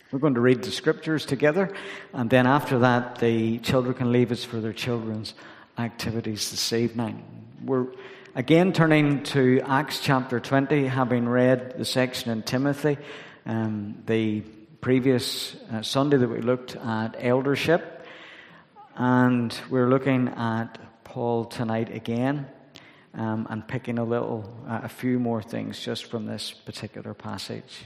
We're going to read the scriptures together, and then after that, the children can leave us for their children's activities this evening. We're again turning to Acts chapter 20, having read the section in Timothy. The previous Sunday that we looked at eldership, and we're looking at Paul tonight again, and picking a few more things just from this particular passage.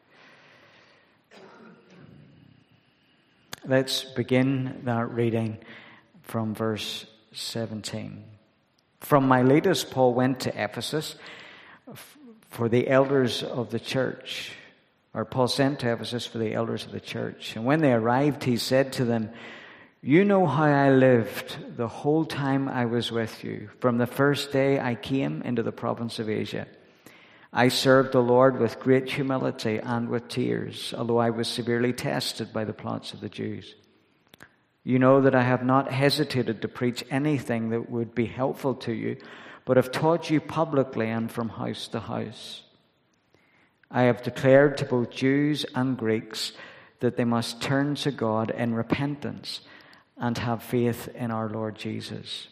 Let's begin that reading from verse 17. From Miletus, Paul went to Ephesus for the elders of the church. Or Paul sent to Ephesus for the elders of the church. And when they arrived, he said to them, "You know how I lived the whole time I was with you, from the first day I came into the province of Asia. I served the Lord with great humility and with tears, although I was severely tested by the plots of the Jews. You know that I have not hesitated to preach anything that would be helpful to you, but have taught you publicly and from house to house. I have declared to both Jews and Greeks that they must turn to God in repentance and have faith in our Lord Jesus.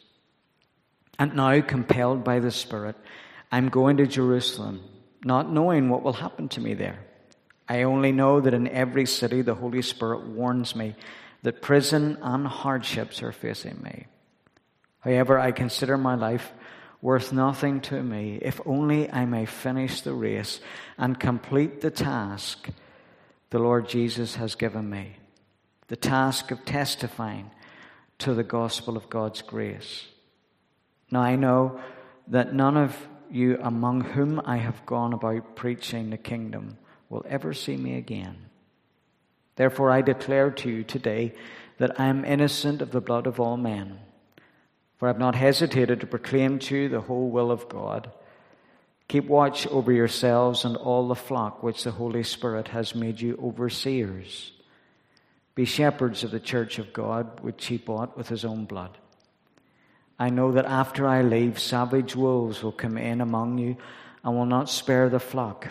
And now, compelled by the Spirit, I'm going to Jerusalem, not knowing what will happen to me there. I only know that in every city the Holy Spirit warns me that prison and hardships are facing me. However, I consider my life worth nothing to me, if only I may finish the race and complete the task the Lord Jesus has given me, the task of testifying to the gospel of God's grace. Now I know that none of you among whom I have gone about preaching the kingdom will ever see me again. Therefore I declare to you today that I am innocent of the blood of all men, for I have not hesitated to proclaim to you the whole will of God. Keep watch over yourselves and all the flock which the Holy Spirit has made you overseers. Be shepherds of the church of God, which he bought with his own blood. I know that after I leave, savage wolves will come in among you and will not spare the flock.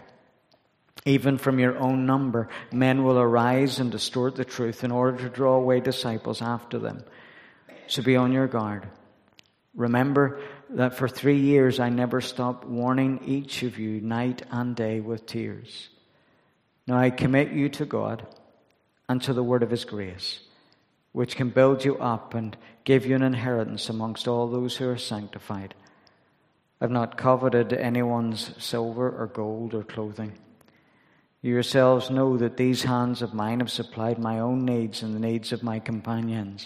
Even from your own number, men will arise and distort the truth in order to draw away disciples after them. So be on your guard. Remember that for 3 years I never stopped warning each of you night and day with tears. Now I commit you to God and to the word of his grace, which can build you up and give you an inheritance amongst all those who are sanctified. I have not coveted anyone's silver or gold or clothing. You yourselves know that these hands of mine have supplied my own needs and the needs of my companions.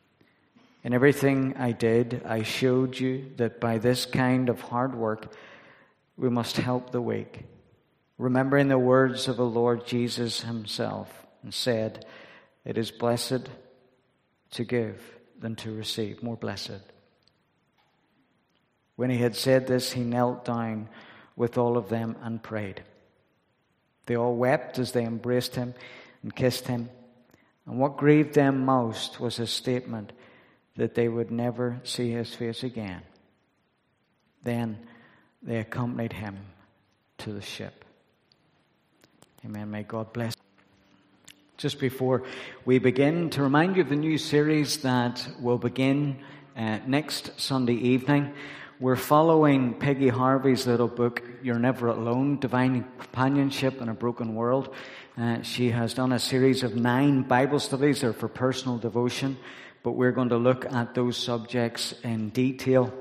In everything I did, I showed you that by this kind of hard work we must help the weak, remembering the words of the Lord Jesus himself, and said, "It is blessed to give than to receive," more blessed. When he had said this, he knelt down with all of them and prayed. They all wept as they embraced him and kissed him. And what grieved them most was his statement that they would never see his face again. Then they accompanied him to the ship. Amen. May God bless. Just before we begin, to remind you of the new series that will begin next Sunday evening. We're following Peggy Harvey's little book, You're Never Alone, Divine Companionship in a Broken World. She has done a series of 9 Bible studies. They're for personal devotion, but we're going to look at those subjects in detail.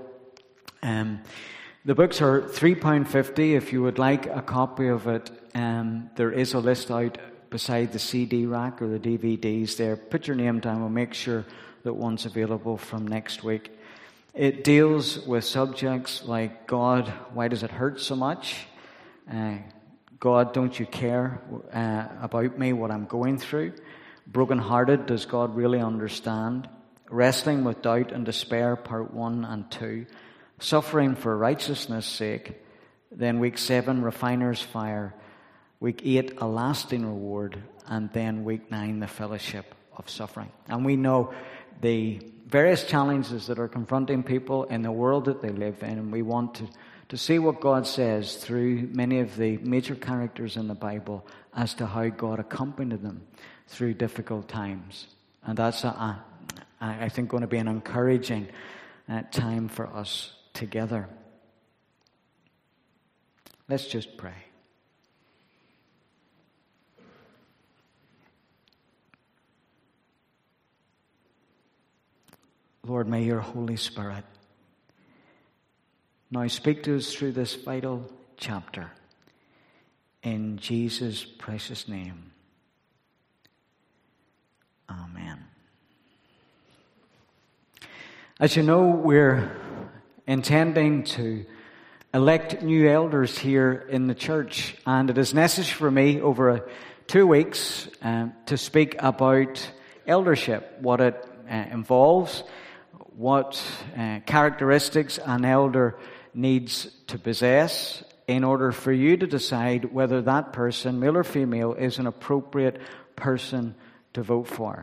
The books are £3.50 if you would like a copy of it. There is a list out beside the CD rack or the DVDs there. Put your name down. We'll make sure that one's available from next week. It deals with subjects like, God, why does it hurt so much? God, don't you care about me, what I'm going through? Brokenhearted, does God really understand? Wrestling with doubt and despair, part 1 and 2. Suffering for righteousness' sake. Then week 7, refiner's fire. Week 8, a lasting reward. And then week 9, the fellowship of suffering. And we know the various challenges that are confronting people in the world that they live in, and we want to see what God says through many of the major characters in the Bible as to how God accompanied them through difficult times. And that's, I think, going to be an encouraging time for us together. Let's just pray. Lord, may your Holy Spirit now speak to us through this vital chapter. In Jesus' precious name. Amen. As you know, we're intending to elect new elders here in the church, and it is necessary for me over 2 weeks to speak about eldership, what it involves, what characteristics an elder needs to possess in order for you to decide whether that person, male or female, is an appropriate person to vote for.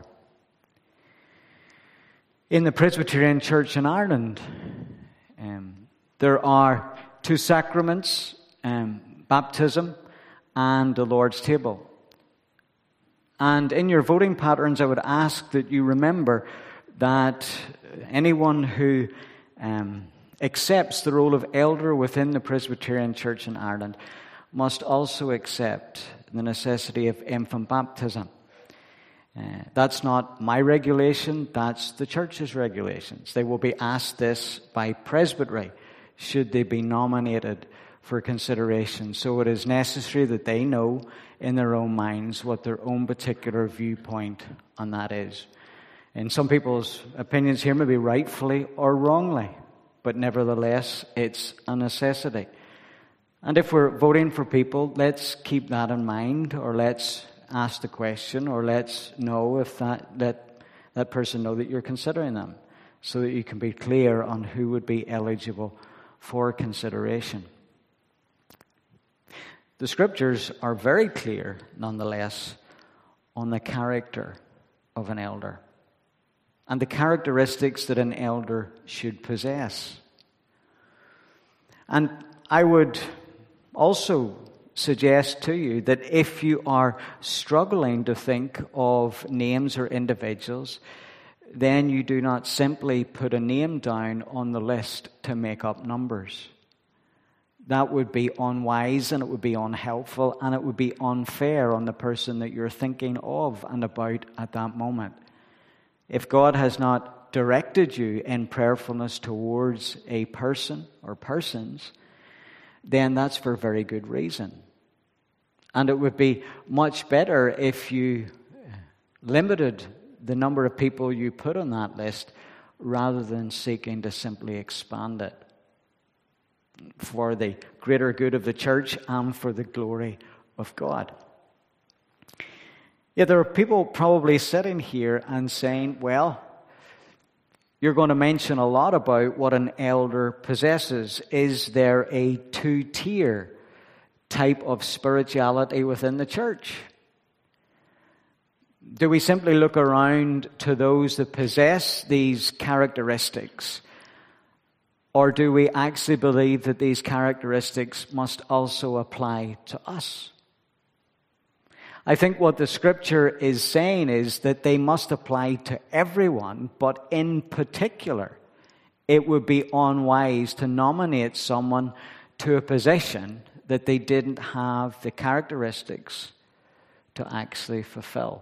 In the Presbyterian Church in Ireland, there are 2 sacraments, baptism and the Lord's table. And in your voting patterns, I would ask that you remember that anyone who accepts the role of elder within the Presbyterian Church in Ireland must also accept the necessity of infant baptism. That's not my regulation, that's the church's regulations. They will be asked this by presbytery should they be nominated for consideration. So it is necessary that they know in their own minds what their own particular viewpoint on that is. And some people's opinions here may be rightfully or wrongly, but nevertheless, it's a necessity. And if we're voting for people, let's keep that in mind, or let's ask the question, or let's know if that person know that you're considering them, so that you can be clear on who would be eligible for consideration. The scriptures are very clear, nonetheless, on the character of an elder and the characteristics that an elder should possess. And I would also suggest to you that if you are struggling to think of names or individuals, then you do not simply put a name down on the list to make up numbers. That would be unwise, and it would be unhelpful, and it would be unfair on the person that you're thinking of and about at that moment. If God has not directed you in prayerfulness towards a person or persons, then that's for very good reason. And it would be much better if you limited the number of people you put on that list rather than seeking to simply expand it for the greater good of the church and for the glory of God. Yeah, there are people probably sitting here and saying, well, you're going to mention a lot about what an elder possesses. Is there a 2-tier type of spirituality within the church? Do we simply look around to those that possess these characteristics? Or do we actually believe that these characteristics must also apply to us? I think what the scripture is saying is that they must apply to everyone, but in particular, it would be unwise to nominate someone to a position that they didn't have the characteristics to actually fulfill.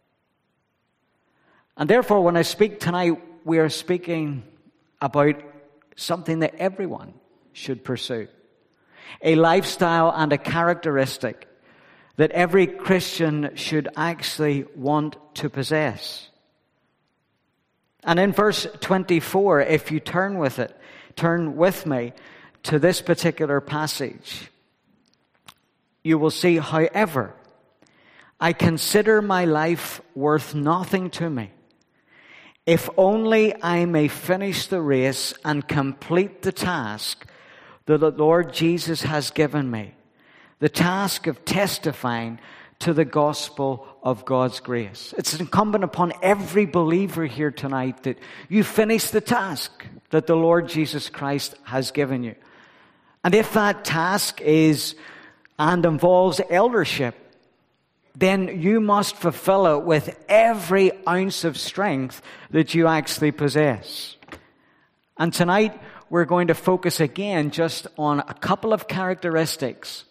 And therefore, when I speak tonight, we are speaking about something that everyone should pursue. A lifestyle and a characteristic that every Christian should actually want to possess. And in verse 24, if you turn with me to this particular passage, you will see, however, I consider my life worth nothing to me, if only I may finish the race and complete the task that the Lord Jesus has given me, the task of testifying to the gospel of God's grace. It's incumbent upon every believer here tonight that you finish the task that the Lord Jesus Christ has given you. And if that task is and involves eldership, then you must fulfill it with every ounce of strength that you actually possess. And tonight, we're going to focus again just on a couple of characteristics.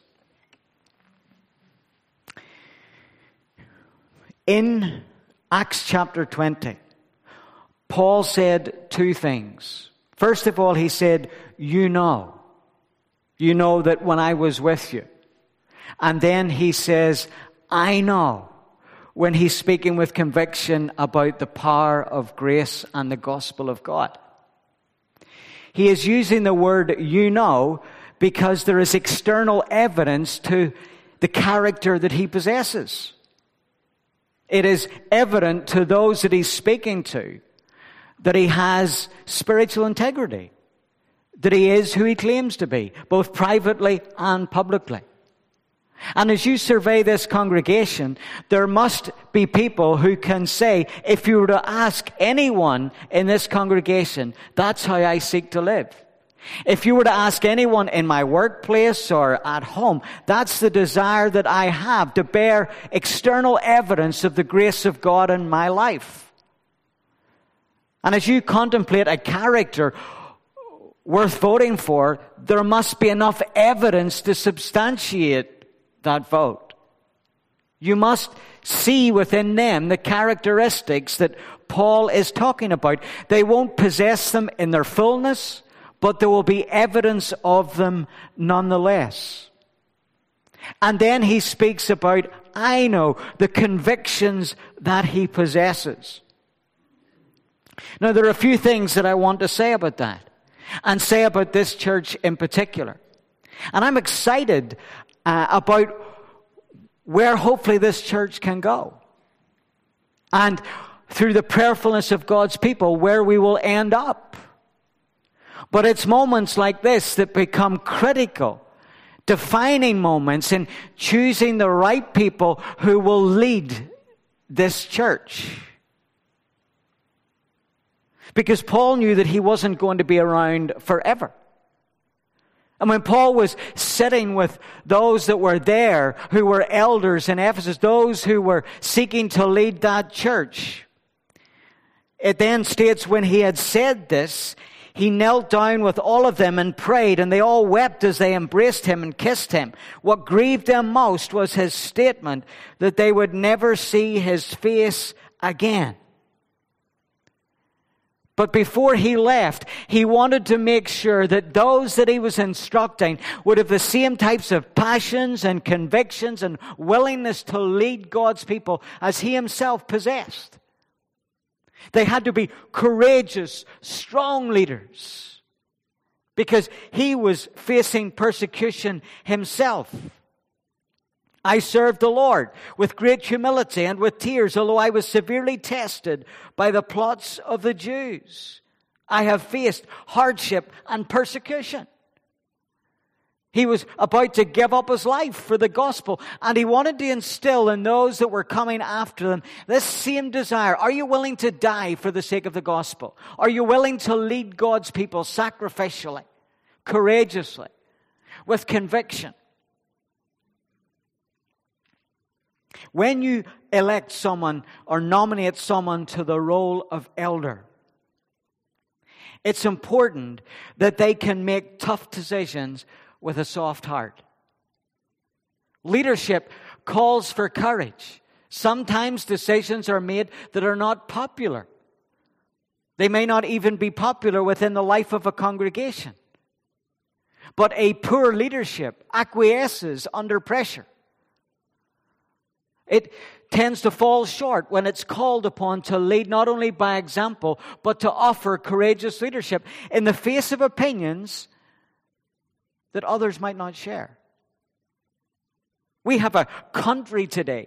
In Acts chapter 20, Paul said two things. First of all, he said, you know that when I was with you. And then he says, I know, when he's speaking with conviction about the power of grace and the gospel of God. He is using the word you know because there is external evidence to the character that he possesses. It is evident to those that he's speaking to that he has spiritual integrity, that he is who he claims to be, both privately and publicly. And as you survey this congregation, there must be people who can say, if you were to ask anyone in this congregation, that's how I seek to live. If you were to ask anyone in my workplace or at home, that's the desire that I have, to bear external evidence of the grace of God in my life. And as you contemplate a character worth voting for, there must be enough evidence to substantiate that vote. You must see within them the characteristics that Paul is talking about. They won't possess them in their fullness, but there will be evidence of them nonetheless. And then he speaks about, I know, the convictions that he possesses. Now, there are a few things that I want to say about that, and say about this church in particular. And I'm excited about where hopefully this church can go. And through the prayerfulness of God's people, where we will end up. But it's moments like this that become critical, defining moments in choosing the right people who will lead this church. Because Paul knew that he wasn't going to be around forever. And when Paul was sitting with those that were there, who were elders in Ephesus, those who were seeking to lead that church, it then states when he had said this, he knelt down with all of them and prayed, and they all wept as they embraced him and kissed him. What grieved them most was his statement that they would never see his face again. But before he left, he wanted to make sure that those that he was instructing would have the same types of passions and convictions and willingness to lead God's people as he himself possessed. They had to be courageous, strong leaders because he was facing persecution himself. I served the Lord with great humility and with tears, although I was severely tested by the plots of the Jews. I have faced hardship and persecution. He was about to give up his life for the gospel, and he wanted to instill in those that were coming after them this same desire. Are you willing to die for the sake of the gospel? Are you willing to lead God's people sacrificially, courageously, with conviction? When you elect someone or nominate someone to the role of elder, it's important that they can make tough decisions with a soft heart. Leadership calls for courage. Sometimes decisions are made that are not popular. They may not even be popular within the life of a congregation. But a poor leadership acquiesces under pressure. It tends to fall short when it's called upon to lead not only by example, but to offer courageous leadership in the face of opinions that others might not share. We have a country today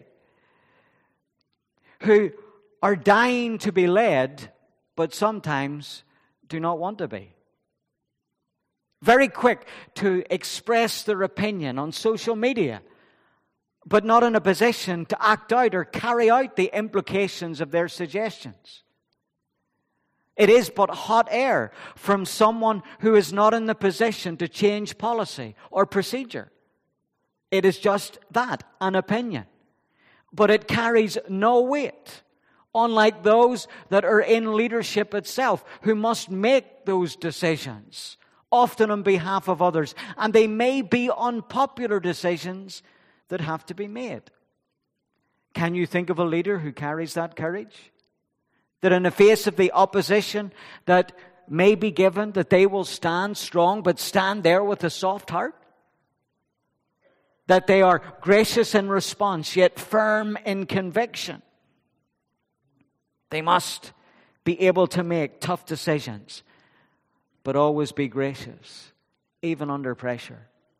who are dying to be led, but sometimes do not want to be. Very quick to express their opinion on social media, but not in a position to act out or carry out the implications of their suggestions. It is but hot air from someone who is not in the position to change policy or procedure. It is just that, an opinion. But it carries no weight, unlike those that are in leadership itself, who must make those decisions, often on behalf of others. And they may be unpopular decisions that have to be made. Can you think of a leader who carries that courage? That in the face of the opposition that may be given, that they will stand strong, but stand there with a soft heart? That they are gracious in response, yet firm in conviction. They must be able to make tough decisions, but always be gracious, even under pressure.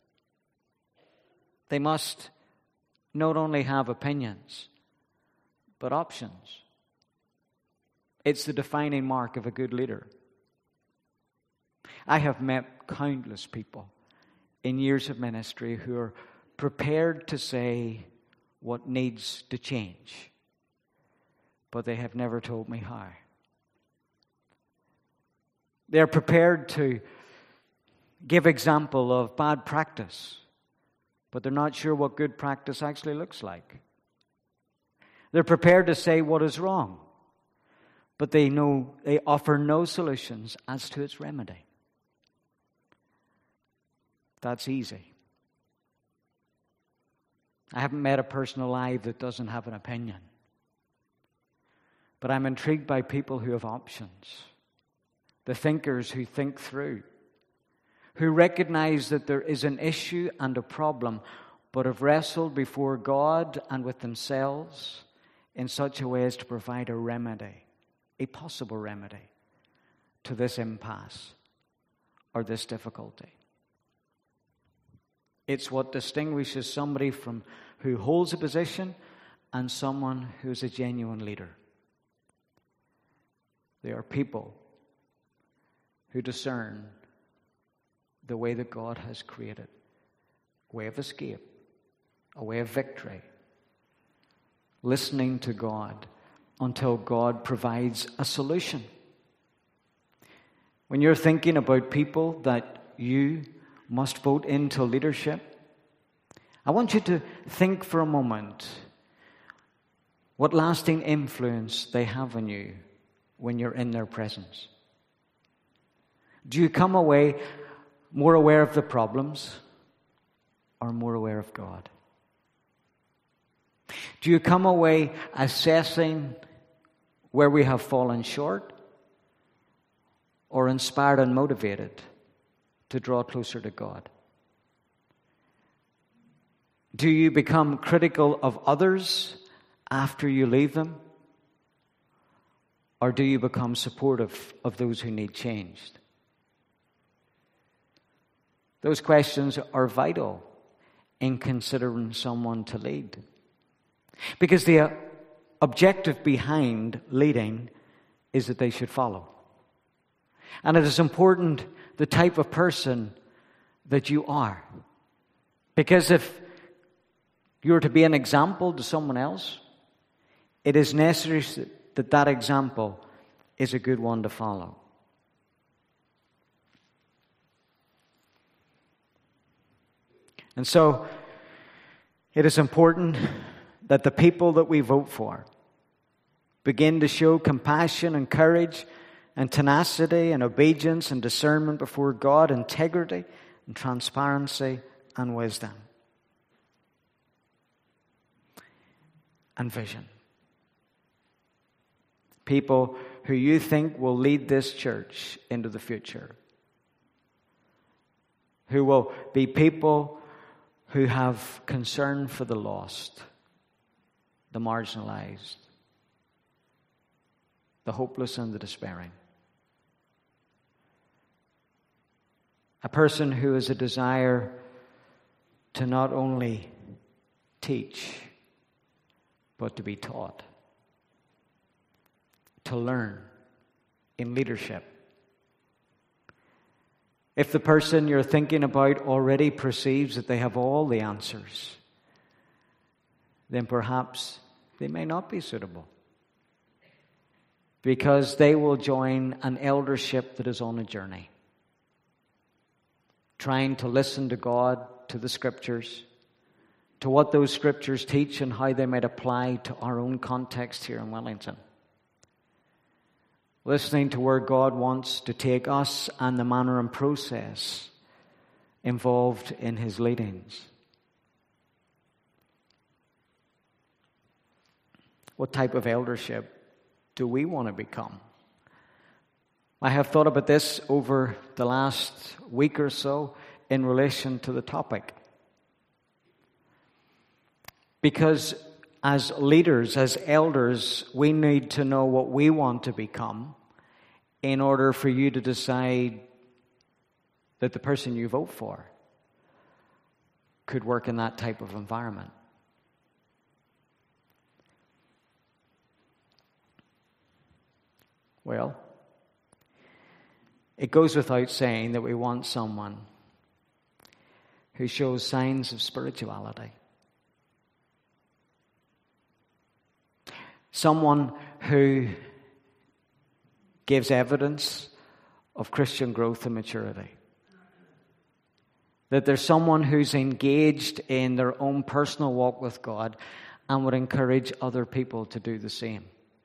They must not only have opinions, but options. It's the defining mark of a good leader. I have met countless people in years of ministry who are prepared to say what needs to change, but they have never told me how. They're prepared to give example of bad practice, but they're not sure what good practice actually looks like. They're prepared to say what is wrong, but they offer no solutions as to its remedy. That's easy. I haven't met a person alive that doesn't have an opinion. But I'm intrigued by people who have options. The thinkers who think through. Who recognize that there is an issue and a problem, but have wrestled before God and with themselves in such a way as to provide a remedy. A possible remedy to this impasse or this difficulty. It's what distinguishes somebody from who holds a position and someone who is a genuine leader. They are people who discern the way that God has created. A way of escape, a way of victory. Listening to God until God provides a solution. When you're thinking about people that you must vote into leadership, I want you to think for a moment what lasting influence they have on you when you're in their presence. Do you come away more aware of the problems or more aware of God? Do you come away assessing where we have fallen short or inspired and motivated to draw closer to God? Do you become critical of others after you leave them? Or do you become supportive of those who need changed? Those questions are vital in considering someone to lead. Because the objective behind leading is that they should follow. And it is important the type of person that you are. Because if you're to be an example to someone else, it is necessary that that example is a good one to follow. And so, it is important that the people that we vote for begin to show compassion and courage and tenacity and obedience and discernment before God, integrity and transparency and wisdom and vision. People who you think will lead this church into the future. Who will be people who have concern for the lost, the marginalized, the hopeless and the despairing. A person who has a desire to not only teach, but to be taught. To learn in leadership. If the person you're thinking about already perceives that they have all the answers, then perhaps they may not be suitable. because they will join an eldership that is on a journey, trying to listen to God, to the Scriptures, to what those Scriptures teach and how they might apply to our own context here in Wellington. Listening to where God wants to take us and the manner and process involved in His leadings. What type of eldership do we want to become? I have thought about this over the last week or so in relation to the topic. Because as leaders, as elders, we need to know what we want to become in order for you to decide that the person you vote for could work in that type of environment. Well, it goes without saying that we want someone who shows signs of spirituality. Someone who gives evidence of Christian growth and maturity. That there's someone who's engaged in their own personal walk with God and would encourage other people to do the same.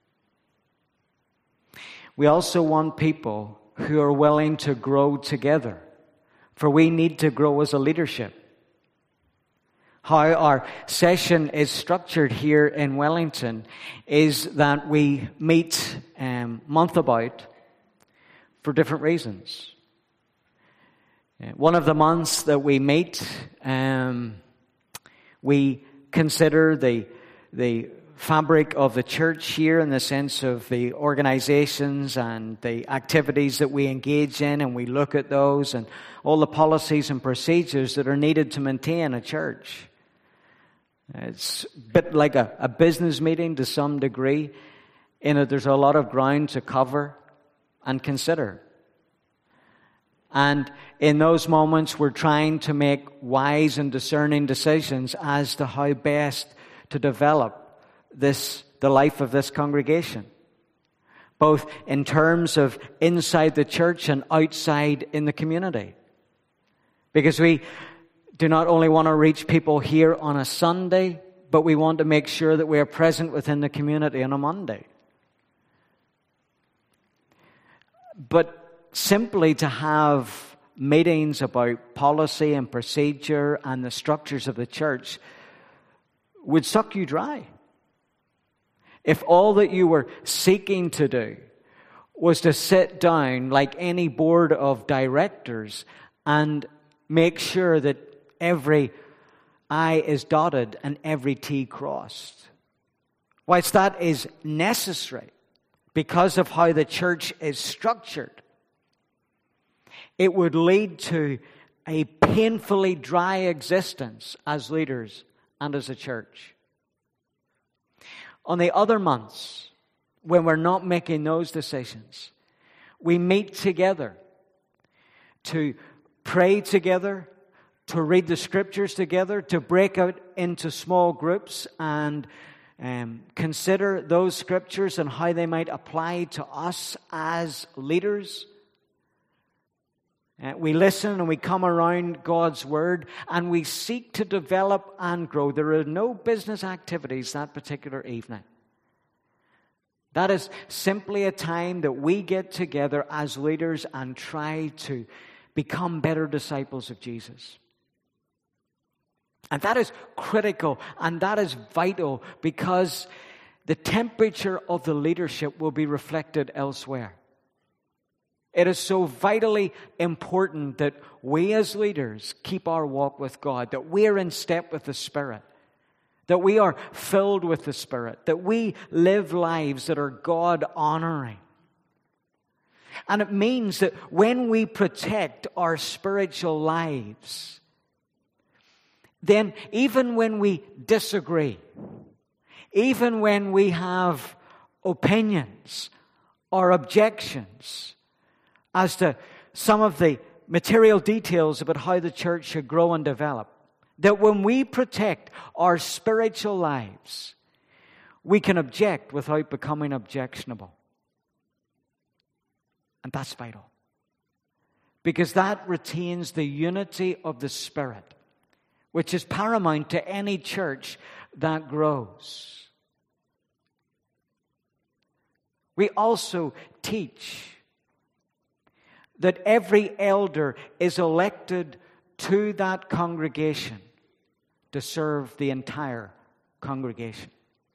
We also want people who are willing to grow together, for we need to grow as a leadership. How our session is structured here in Wellington is that we meet month about for different reasons. One of the months that we meet, we consider the fabric of the church here in the sense of the organizations and the activities that we engage in, and we look at those and all the policies and procedures that are needed to maintain a church. It's a bit like a business meeting to some degree, in that there's a lot of ground to cover and consider. And in those moments, we're trying to make wise and discerning decisions as to how best to develop the life of this congregation, both in terms of inside the church and outside in the community. Because we do not only want to reach people here on a Sunday, but we want to make sure that we are present within the community on a Monday. But simply to have meetings about policy and procedure and the structures of the church would suck you dry. If all that you were seeking to do was to sit down like any board of directors and make sure that every I is dotted and every T crossed. Whilst that is necessary because of how the church is structured, it would lead to a painfully dry existence as leaders and as a church. On the other months, when we're not making those decisions, we meet together to pray together, to read the Scriptures together, to break out into small groups and consider those Scriptures and how they might apply to us as leaders. We listen and we come around God's Word and we seek to develop and grow. There are no business activities that particular evening. That is simply a time that we get together as leaders and try to become better disciples of Jesus. And that is critical and that is vital because the temperature of the leadership will be reflected elsewhere. It is so vitally important that we as leaders keep our walk with God, that we are in step with the Spirit, that we are filled with the Spirit, that we live lives that are God-honoring. And it means that when we protect our spiritual lives, then even when we disagree, even when we have opinions or objections as to some of the material details about how the church should grow and develop, that when we protect our spiritual lives, we can object without becoming objectionable. And that's vital. Because that retains the unity of the Spirit, which is paramount to any church that grows. We also teach that every elder is elected to that congregation to serve the entire congregation.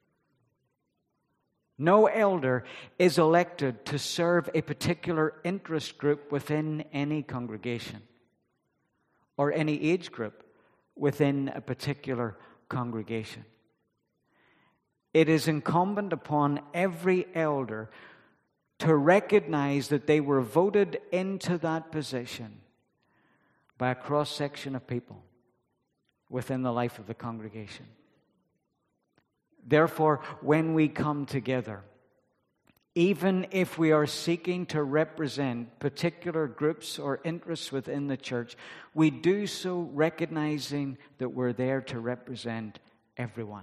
No elder is elected to serve a particular interest group within any congregation or any age group within a particular congregation. It is incumbent upon every elder to recognize that they were voted into that position by a cross-section of people within the life of the congregation. Therefore, when we come together, even if we are seeking to represent particular groups or interests within the church, we do so recognizing that we're there to represent everyone.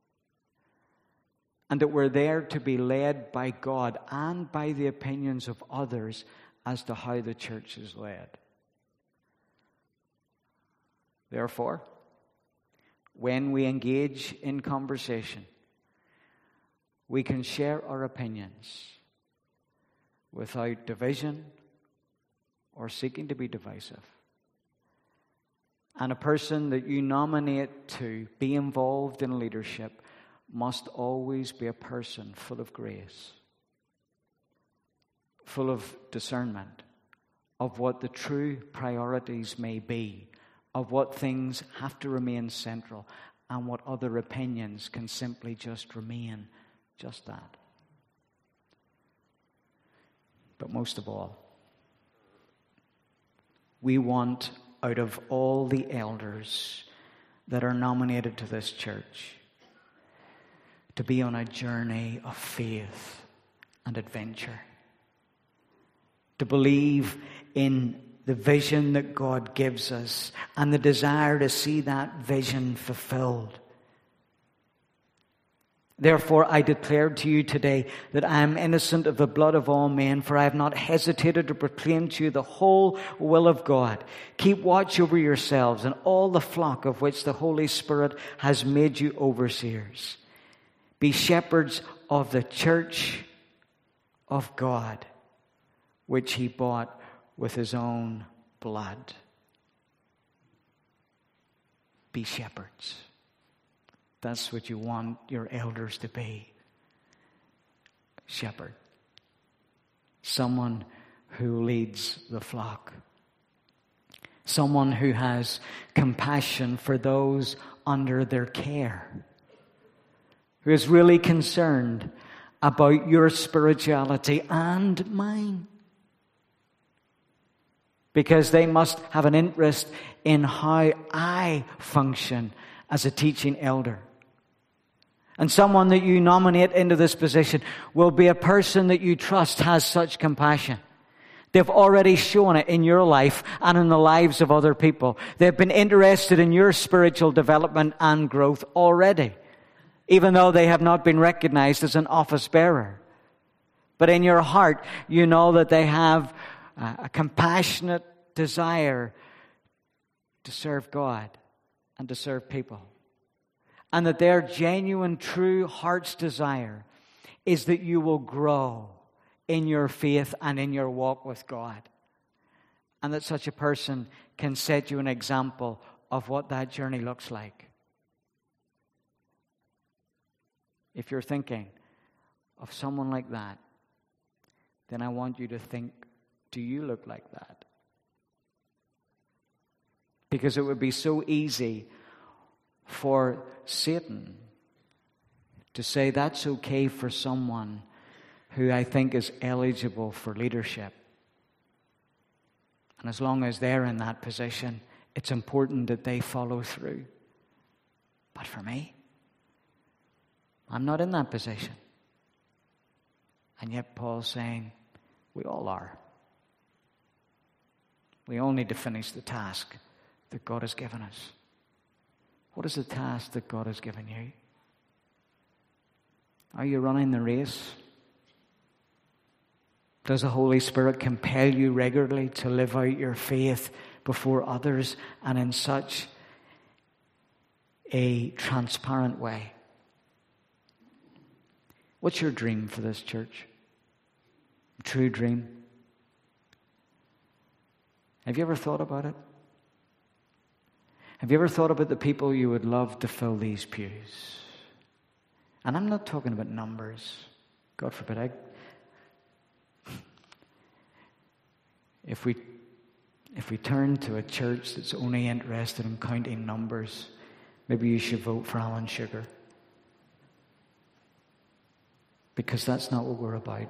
And that we're there to be led by God and by the opinions of others as to how the church is led. Therefore, when we engage in conversation, we can share our opinions without division or seeking to be divisive. And a person that you nominate to be involved in leadership must always be a person full of grace, full of discernment of what the true priorities may be, of what things have to remain central, and what other opinions can simply just remain just that. But most of all, we want out of all the elders that are nominated to this church to be on a journey of faith and adventure, to believe in the vision that God gives us and the desire to see that vision fulfilled. Therefore, I declare to you today that I am innocent of the blood of all men, for I have not hesitated to proclaim to you the whole will of God. Keep watch over yourselves and all the flock of which the Holy Spirit has made you overseers. Be shepherds of the church of God, which he bought with his own blood. Be shepherds. That's what you want your elders to be. Shepherd. Someone who leads the flock. Someone who has compassion for those under their care. Who is really concerned about your spirituality and mine. Because they must have an interest in how I function as a teaching elder. And someone that you nominate into this position will be a person that you trust has such compassion. They've already shown it in your life and in the lives of other people. They've been interested in your spiritual development and growth already, even though they have not been recognized as an office bearer. But in your heart, you know that they have a compassionate desire to serve God and to serve people. And that their genuine, true heart's desire is that you will grow in your faith and in your walk with God. And that such a person can set you an example of what that journey looks like. If you're thinking of someone like that, then I want you to think, do you look like that? Because it would be so easy for Satan to say that's okay for someone who I think is eligible for leadership. And as long as they're in that position, it's important that they follow through. But for me, I'm not in that position. And yet Paul's saying, we all are. We all need to finish the task that God has given us. What is the task that God has given you? Are you running the race? Does the Holy Spirit compel you regularly to live out your faith before others and in such a transparent way? What's your dream for this church? A true dream? Have you ever thought about it? Have you ever thought about the people you would love to fill these pews? And I'm not talking about numbers. God forbid. If we turn to a church that's only interested in counting numbers, maybe you should vote for Alan Sugar. Because that's not what we're about.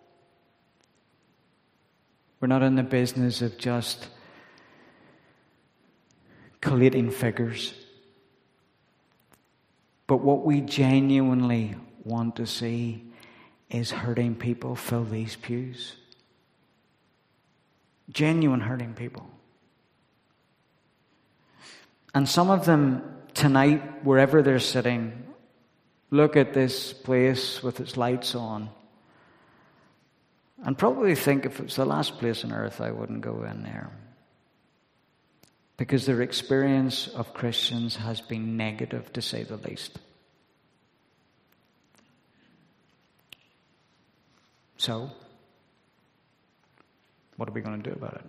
We're not in the business of just collating figures. But what we genuinely want to see is hurting people fill these pews. Genuine hurting people. And some of them tonight, wherever they're sitting, look at this place with its lights on and probably think if it's the last place on earth, I wouldn't go in there. Because their experience of Christians has been negative, to say the least. So, what are we going to do about it?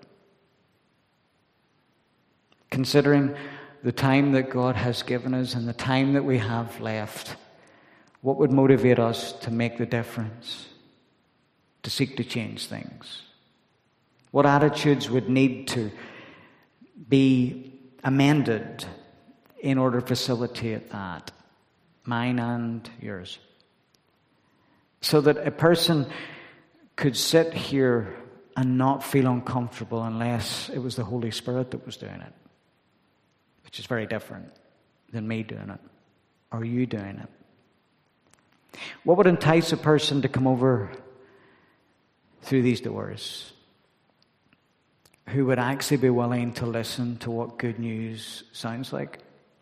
Considering the time that God has given us and the time that we have left, what would motivate us to make the difference, to seek to change things? What attitudes would need to be amended in order to facilitate that? Mine and yours. So that a person could sit here and not feel uncomfortable unless it was the Holy Spirit that was doing it. Which is very different than me doing it, or you doing it. What would entice a person to come over through these doors who would actually be willing to listen to what good news sounds like?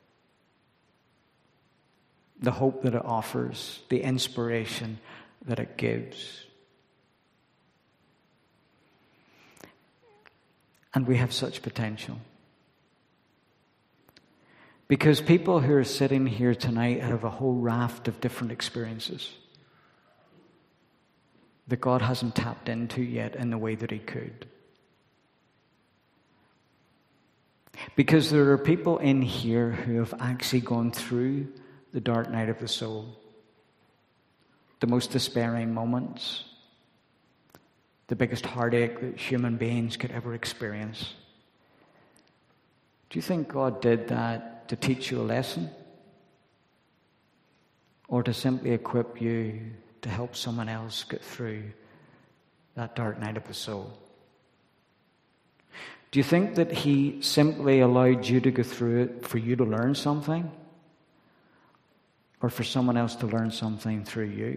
The hope that it offers, the inspiration that it gives. And we have such potential. Because people who are sitting here tonight have a whole raft of different experiences that God hasn't tapped into yet in the way that He could. Because there are people in here who have actually gone through the dark night of the soul, the most despairing moments, the biggest heartache that human beings could ever experience. Do you think God did that to teach you a lesson? Or to simply equip you to help someone else get through that dark night of the soul? Do you think that He simply allowed you to go through it for you to learn something? Or for someone else to learn something through you?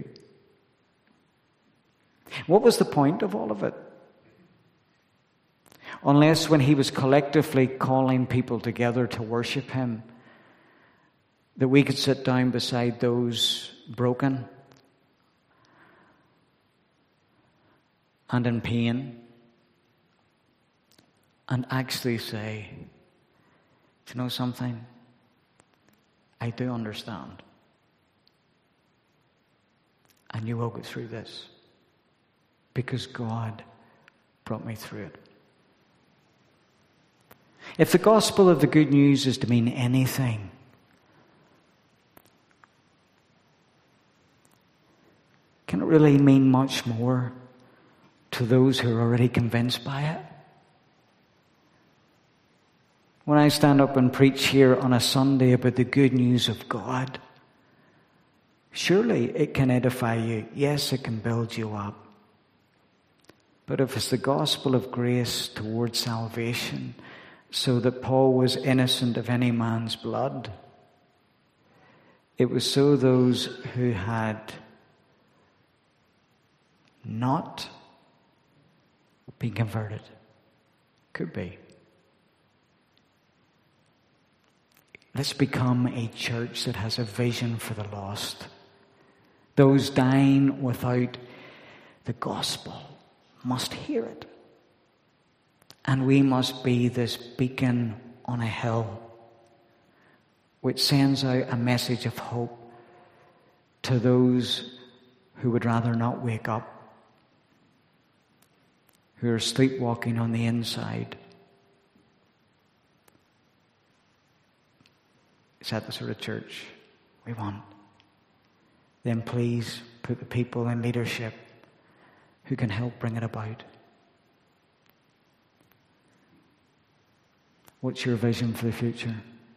What was the point of all of it? Unless when He was collectively calling people together to worship Him, that we could sit down beside those broken and in pain and actually say, do you know something? I do understand. And you will go through this because God brought me through it. If the gospel of the good news is to mean anything, can it really mean much more to those who are already convinced by it? When I stand up and preach here on a Sunday about the good news of God, surely it can edify you. Yes, it can build you up. But if it's the gospel of grace towards salvation, so that Paul was innocent of any man's blood, it was so those who had not been converted could be. Let's become a church that has a vision for the lost. Those dying without the gospel. must hear it. And we must be this beacon on a hill which sends out a message of hope to those who would rather not wake up, who are sleepwalking on the inside. Is that the sort of church we want? Then please put the people in leadership who can help bring it about. What's your vision for the future?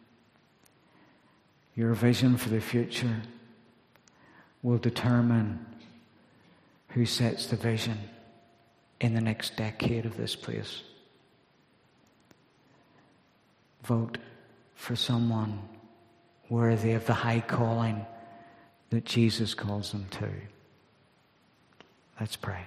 Your vision for the future will determine who sets the vision in the next decade of this place. Vote for someone worthy of the high calling that Jesus calls them to. Let's pray.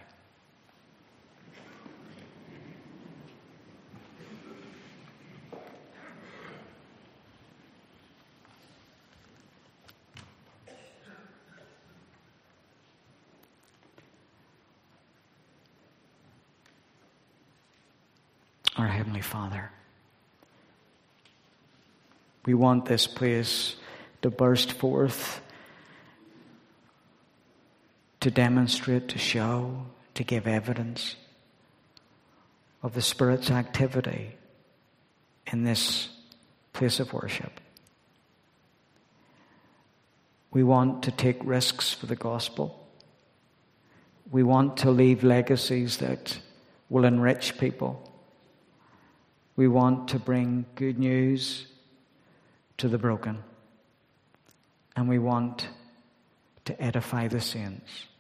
Our Heavenly Father, we want this place to burst forth, to demonstrate, to show, to give evidence of the Spirit's activity in this place of worship. We want to take risks for the gospel. We want to leave legacies that will enrich people. We want to bring good news to the broken. And we want to edify the saints.